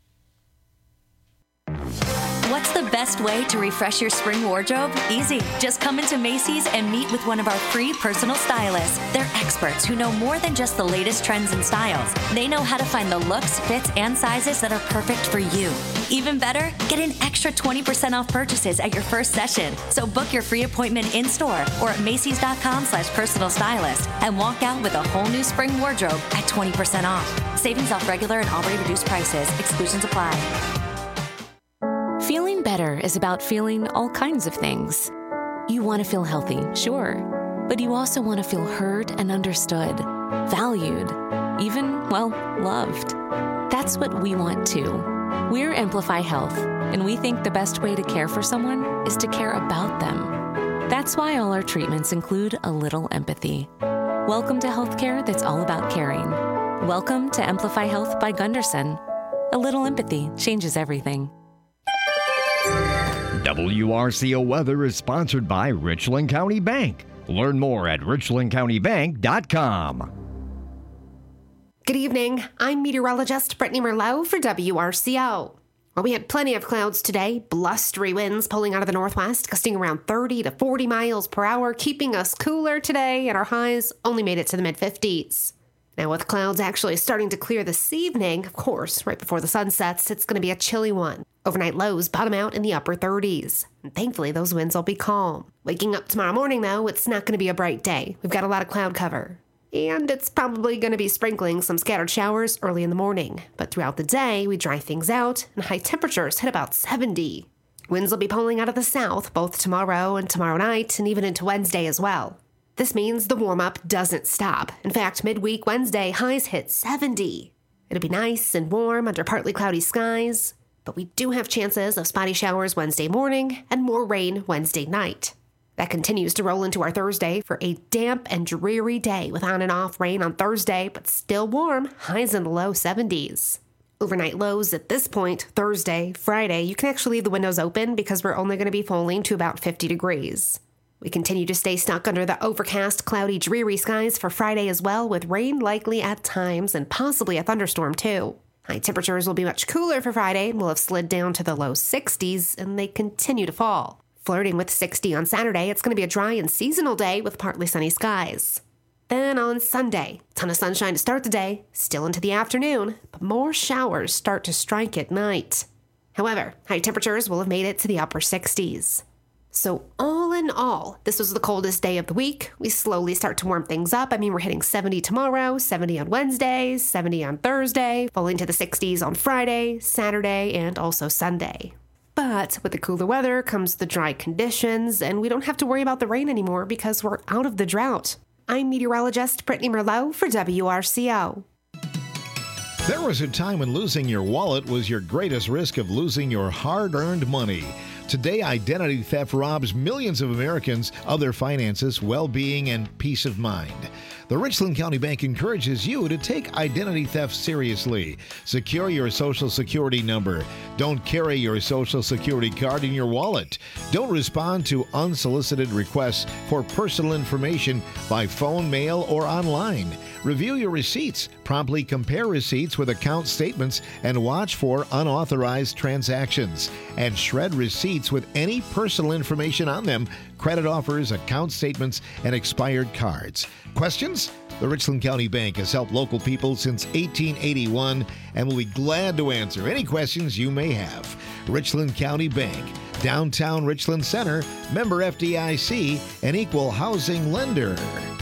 What's the best way to refresh your spring wardrobe? Easy. Just come into Macy's and meet with one of our free personal stylists. They're experts who know more than just the latest trends and styles. They know how to find the looks, fits, and sizes that are perfect for you. Even better, get an extra 20% off purchases at your first session. So book your free appointment in-store or at Macys.com/personal stylist and walk out with a whole new spring wardrobe at 20% off. Savings off regular and already reduced prices. Exclusions apply. Feeling better is about feeling all kinds of things. You want to feel healthy, sure, but you also want to feel heard and understood, valued, even, well, loved. That's what we want too. We're Amplify Health, and we think the best way to care for someone is to care about them. That's why all our treatments include a little empathy. Welcome to healthcare that's all about caring. Welcome to Amplify Health by Gunderson. A little empathy changes everything. WRCO Weather is sponsored by Richland County Bank. Learn more at richlandcountybank.com. Good evening. I'm meteorologist Brittany Merlot for WRCO. Well, we had plenty of clouds today, blustery winds pulling out of the northwest, gusting around 30 to 40 miles per hour, keeping us cooler today, and our highs only made it to the mid-50s. Now, with clouds actually starting to clear this evening, of course, right before the sun sets, it's going to be a chilly one. Overnight lows bottom out in the upper 30s. And thankfully, those winds will be calm. Waking up tomorrow morning, though, it's not going to be a bright day. We've got a lot of cloud cover. And it's probably going to be sprinkling some scattered showers early in the morning. But throughout the day, we dry things out, and high temperatures hit about 70. Winds will be pulling out of the south both tomorrow and tomorrow night, and even into Wednesday as well. This means the warm-up doesn't stop. In fact, midweek Wednesday, highs hit 70. It'll be nice and warm under partly cloudy skies, but we do have chances of spotty showers Wednesday morning and more rain Wednesday night. That continues to roll into our Thursday for a damp and dreary day with on and off rain on Thursday, but still warm, highs in the low 70s. Overnight lows at this point, Thursday, Friday, you can actually leave the windows open because we're only going to be falling to about 50 degrees. We continue to stay stuck under the overcast, cloudy, dreary skies for Friday as well, with rain likely at times and possibly a thunderstorm too. High temperatures will be much cooler for Friday and will have slid down to the low 60s, and they continue to fall. Flirting with 60 on Saturday, it's going to be a dry and seasonal day with partly sunny skies. Then on Sunday, a ton of sunshine to start the day, still into the afternoon, but more showers start to strike at night. However, high temperatures will have made it to the upper 60s. So all in all, this was the coldest day of the week. We slowly start to warm things up. I mean, we're hitting 70 tomorrow, 70 on Wednesday, 70 on Thursday, falling to the 60s on Friday, Saturday, and also Sunday. But with the cooler weather comes the dry conditions, and we don't have to worry about the rain anymore because we're out of the drought. I'm meteorologist Brittany Merlot for WRCO. There was a time when losing your wallet was your greatest risk of losing your hard-earned money. Today, identity theft robs millions of Americans of their finances, well-being, and peace of mind. The Richland County Bank encourages you to take identity theft seriously. Secure your Social Security number. Don't carry your Social Security card in your wallet. Don't respond to unsolicited requests for personal information by phone, mail, or online. Review your receipts. Promptly compare receipts with account statements and watch for unauthorized transactions. And shred receipts with any personal information on them, credit offers, account statements, and expired cards. Questions? The Richland County Bank has helped local people since 1881 and will be glad to answer any questions you may have. Richland County Bank, downtown Richland Center, member FDIC, an equal housing lender.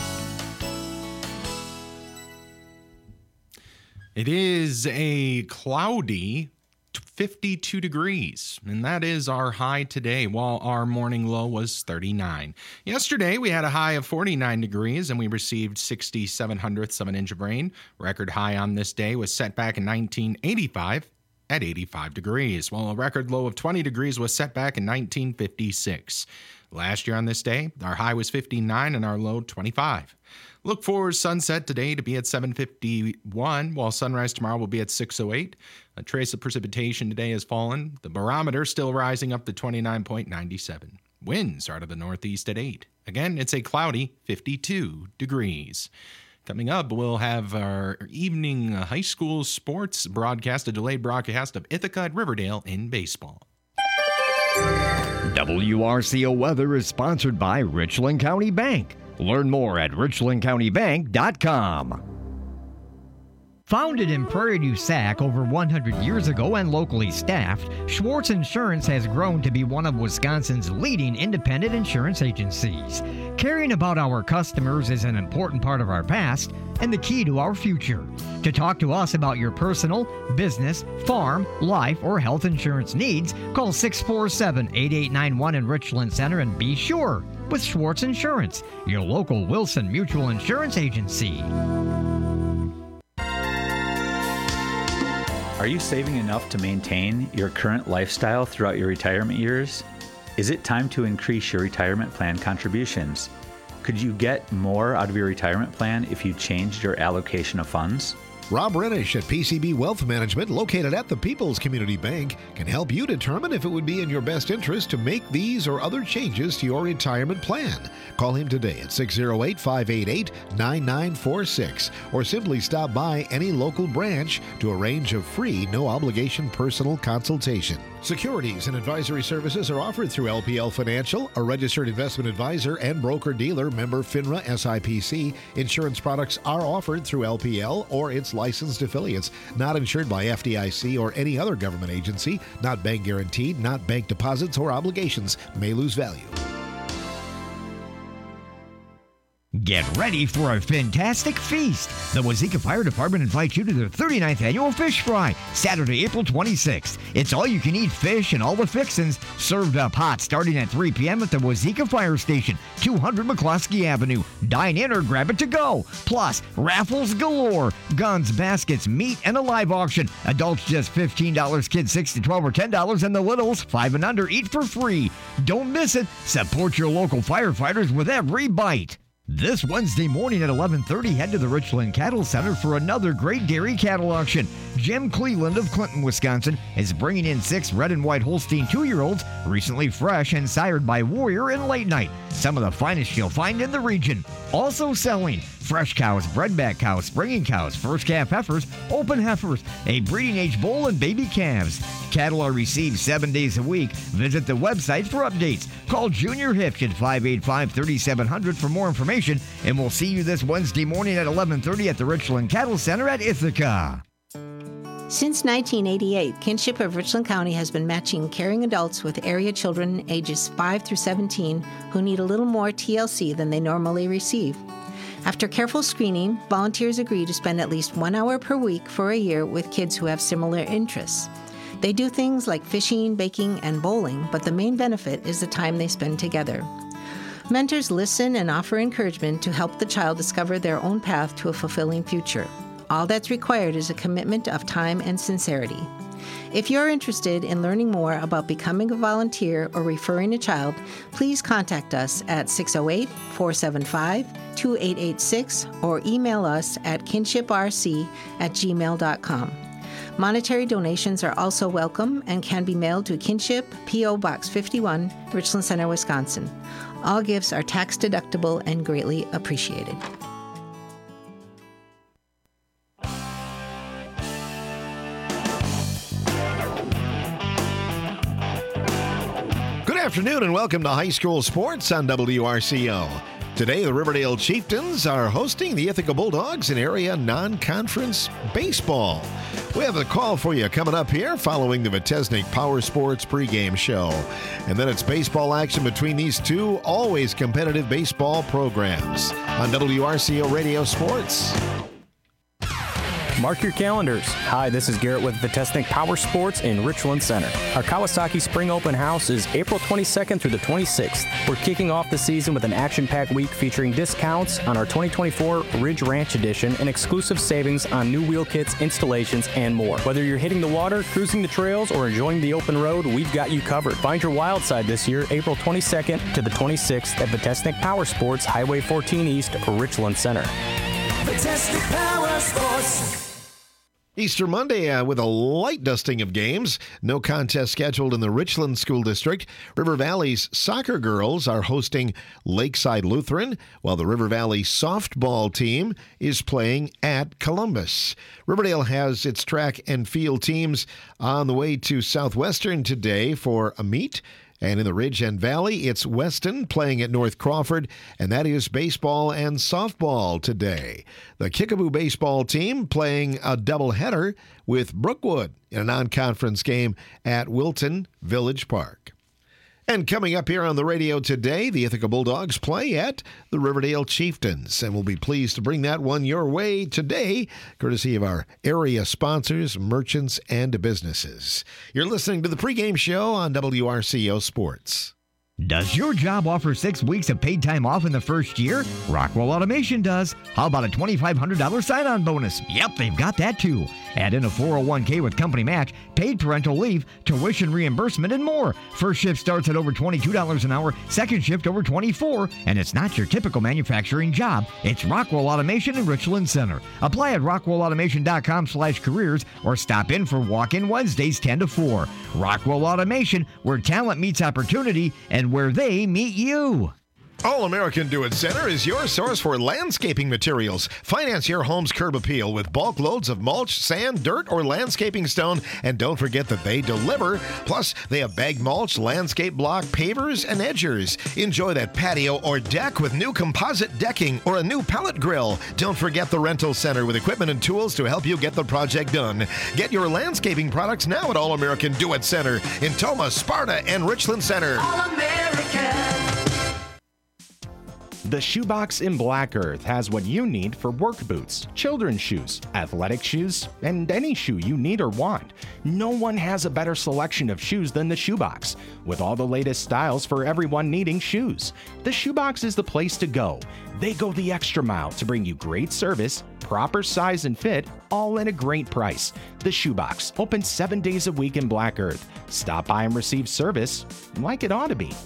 It is a cloudy 52 degrees, and that is our high today, while our morning low was 39. Yesterday, we had a high of 49 degrees, and we received 67/100ths of an inch of rain. Record high on this day was set back in 1985 at 85 degrees, while a record low of 20 degrees was set back in 1956. Last year on this day, our high was 59 and our low 25. Look for sunset today to be at 7:51, while sunrise tomorrow will be at 6:08. A trace of precipitation today has fallen. The barometer still rising up to 29.97. Winds are to the northeast at 8. Again, it's a cloudy 52 degrees. Coming up, we'll have our evening high school sports broadcast, a delayed broadcast of Ithaca at Riverdale in baseball. WRCO Weather is sponsored by Richland County Bank. Learn more at richlandcountybank.com. Founded in Prairie du Sac over 100 years ago and locally staffed, Schwartz Insurance has grown to be one of Wisconsin's leading independent insurance agencies. Caring about our customers is an important part of our past and the key to our future. To talk to us about your personal, business, farm, life, or health insurance needs, call 647-8891 in Richland Center and be sure with Schwartz Insurance, your local Wilson Mutual Insurance agency. Are you saving enough to maintain your current lifestyle throughout your retirement years? Is it time to increase your retirement plan contributions? Could you get more out of your retirement plan if you changed your allocation of funds? Rob Renish at PCB Wealth Management, located at the People's Community Bank, can help you determine if it would be in your best interest to make these or other changes to your retirement plan. Call him today at 608-588-9946 or simply stop by any local branch to arrange a free, no-obligation personal consultation. Securities and advisory services are offered through LPL Financial, a registered investment advisor and broker-dealer, member FINRA SIPC. Insurance products are offered through LPL or its licensed affiliates, not insured by FDIC or any other government agency, not bank guaranteed, not bank deposits or obligations, may lose value. Get ready for a fantastic feast. The Wazeeka Fire Department invites you to their 39th annual Fish Fry, Saturday, April 26th. It's all-you-can-eat fish and all the fixins served up hot starting at 3 p.m. at the Wazeeka Fire Station, 200 McCloskey Avenue. Dine in or grab it to go. Plus, raffles galore, guns, baskets, meat, and a live auction. Adults just $15, kids 6 to 12 or $10, and the littles 5 and under eat for free. Don't miss it. Support your local firefighters with every bite. This Wednesday morning at 11:30, head to the Richland Cattle Center for another great dairy cattle auction. Jim Cleveland of Clinton, Wisconsin, is bringing in 6 red and white Holstein 2-year-olds, recently fresh and sired by Warrior and Late Night. Some of the finest you'll find in the region. Also selling fresh cows, bredback cows, springing cows, first calf heifers, open heifers, a breeding age bull, and baby calves. Cattle are received 7 days a week. Visit the website for updates. Call Junior Hipsch at 585-3700 for more information, and we'll see you this Wednesday morning at 11:30 at the Richland Cattle Center at Ithaca. Since 1988, Kinship of Richland County has been matching caring adults with area children ages 5 through 17 who need a little more TLC than they normally receive. After careful screening, volunteers agree to spend at least 1 hour per week for a year with kids who have similar interests. They do things like fishing, baking, and bowling, but the main benefit is the time they spend together. Mentors listen and offer encouragement to help the child discover their own path to a fulfilling future. All that's required is a commitment of time and sincerity. If you're interested in learning more about becoming a volunteer or referring a child, please contact us at 608-475-2886 or email us at kinshiprc@gmail.com. Monetary donations are also welcome and can be mailed to Kinship, P.O. Box 51, Richland Center, Wisconsin. All gifts are tax deductible and greatly appreciated. Good afternoon and welcome to High School Sports on WRCO. Today, the Riverdale Chieftains are hosting the Ithaca Bulldogs in area non-conference baseball. We have a call for you coming up here following the Vitesnik Power Sports pregame show. And then it's baseball action between these two always competitive baseball programs on WRCO Radio Sports. Mark your calendars. Hi, this is Garrett with Vitesnik Power Sports in Richland Center. Our Kawasaki Spring Open House is April 22nd through the 26th. We're kicking off the season with an action-packed week featuring discounts on our 2024 Ridge Ranch Edition and exclusive savings on new wheel kits, installations, and more. Whether you're hitting the water, cruising the trails, or enjoying the open road, we've got you covered. Find your wild side this year, April 22nd to the 26th at Vitesnik Power Sports, Highway 14 East, Richland Center. Vitesnik Power Sports. Easter Monday with a light dusting of games. No contest scheduled in the Richland School District. River Valley's soccer girls are hosting Lakeside Lutheran, while the River Valley softball team is playing at Columbus. Riverdale has its track and field teams on the way to Southwestern today for a meet. And in the Ridge and Valley, it's Weston playing at North Crawford, and that is baseball and softball today. The Kickapoo baseball team playing a doubleheader with Brookwood in a non-conference game at Wilton Village Park. And coming up here on the radio today, the Ithaca Bulldogs play at the Riverdale Chieftains. And we'll be pleased to bring that one your way today, courtesy of our area sponsors, merchants, and businesses. You're listening to the pregame show on WRCO Sports. Does your job offer 6 weeks of paid time off in the first year? Rockwell Automation does. How about a $2,500 sign-on bonus? Yep, they've got that too. Add in a 401k with company match, paid parental leave, tuition reimbursement, and more. First shift starts at over $22 an hour, second shift over $24, and it's not your typical manufacturing job. It's Rockwell Automation in Richland Center. Apply at rockwellautomation.com/careers or stop in for walk-in Wednesdays 10 to 4. Rockwell Automation, where talent meets opportunity and where they meet you. All-American Do-It Center is your source for landscaping materials. Finance your home's curb appeal with bulk loads of mulch, sand, dirt, or landscaping stone. And don't forget that they deliver. Plus, they have bagged mulch, landscape block, pavers, and edgers. Enjoy that patio or deck with new composite decking or a new pellet grill. Don't forget the rental center with equipment and tools to help you get the project done. Get your landscaping products now at All-American Do-It Center in Tomah, Sparta, and Richland Center. All-American. The Shoebox in Black Earth has what you need for work boots, children's shoes, athletic shoes, and any shoe you need or want. No one has a better selection of shoes than the Shoebox, with all the latest styles for everyone needing shoes. The Shoebox is the place to go. They go the extra mile to bring you great service, proper size and fit, all at a great price. The Shoebox, open 7 days a week in Black Earth. Stop by and receive service like it ought to be.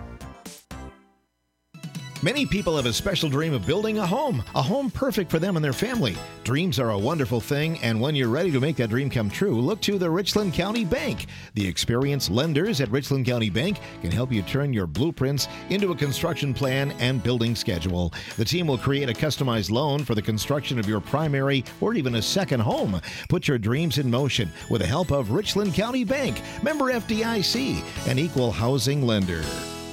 Many people have a special dream of building a home perfect for them and their family. Dreams are a wonderful thing, and when you're ready to make that dream come true, look to the Richland County Bank. The experienced lenders at Richland County Bank can help you turn your blueprints into a construction plan and building schedule. The team will create a customized loan for the construction of your primary or even a second home. Put your dreams in motion with the help of Richland County Bank, member FDIC, an equal housing lender.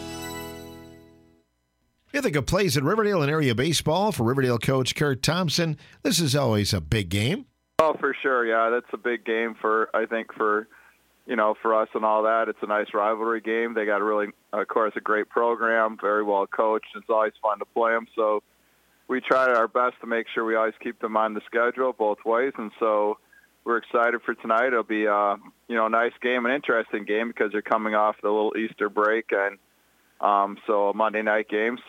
Ithaca plays at Riverdale in area baseball for Riverdale coach Kurt Thompson. This is always a big game. Oh, for sure. Yeah, that's a big game for us and all that. It's a nice rivalry game. They got of course, a great program, very well coached. It's always fun to play them. So we try our best to make sure we always keep them on the schedule both ways. And so we're excited for tonight. It'll be a nice game, an interesting game because you're coming off the little Easter break and so a Monday night game.